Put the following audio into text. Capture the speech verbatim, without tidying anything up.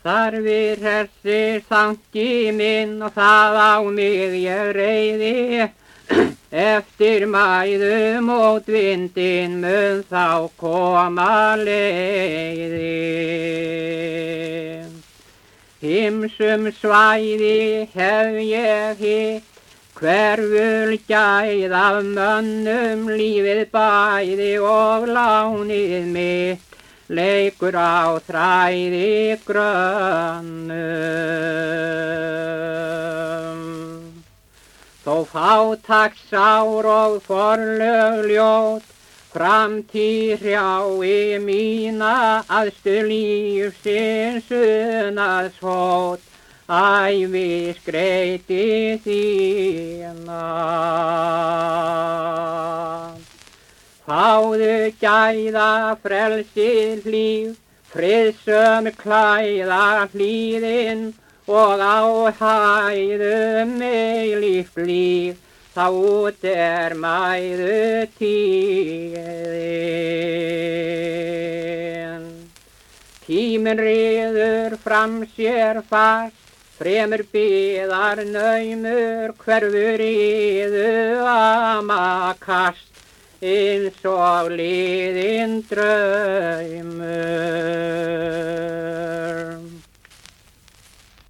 Starfir hersir þanki minn og það á mig ég reiði. Eftir mæðu mótvindinn mun þá koma leiði. Ýmsum svæði hef ég hitt, hverful gæð af mönnum lífið bæði og lánið mitt. Leikur á þræði grönnum. Þó fátækt sár og forlög ljót, framtíð hrjái mína æðstu lífsins unaðshót, ævi skreyti þína. Fáðu gæða frelsið hlíf, friðsöm klæða hlíðin, og á hæðum eilíft líf, þá út er mæðu tíðin. Tíminn ryður fram sér fast, fremur biðar naumur, hverfur yðu amakast, eins og liðinn draumur.